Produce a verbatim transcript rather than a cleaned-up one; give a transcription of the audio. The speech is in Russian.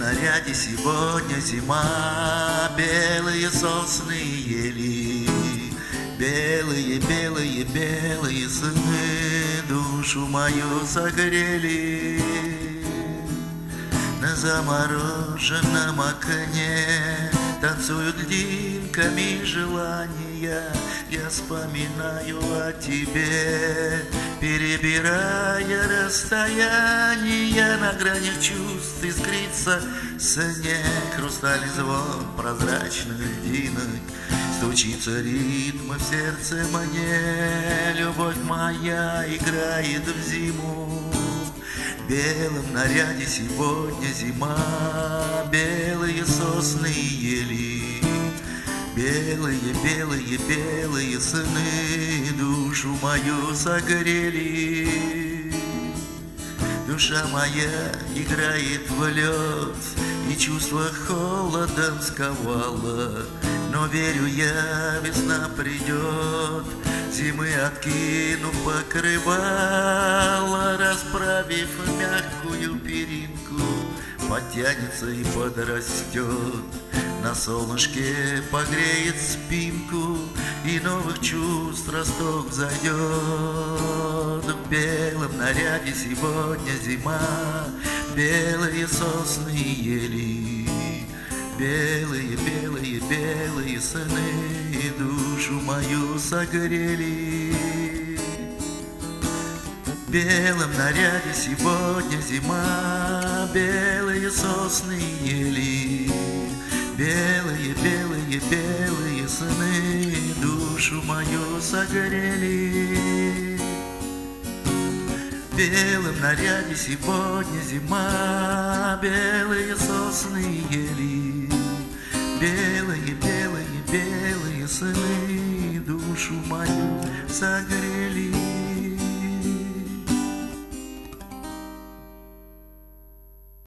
наряде сегодня зима, белые сосны ели, белые, белые, белые сны душу мою согрели. На замороженном окне танцуют льдинками желания. Я вспоминаю о тебе, перебирая расстояния. На грани чувств искрится снег, хрустальный звон прозрачных льдинок. Стучится ритм в сердце мне, любовь моя играет в зиму. В белом наряде сегодня зима, белые сосны ели, белые, белые, белые сны душу мою согрели. Душа моя играет в лед, и чувство холодом сковало. Но верю я, весна придет, зимы откинув покрывало, расправив мягкую перинку, подтянется и подрастет. На солнышке погреет спинку, и новых чувств росток зайдет. В белом наряде сегодня зима, белые сосны ели, белые, белые, белые сны душу мою согрели. В белом наряде сегодня зима, белые сосны ели, белые, белые, белые сны душу мою согрели. В белом наряде сегодня зима, белые сосны ели, белые, белые, белые сны душу мою согрели.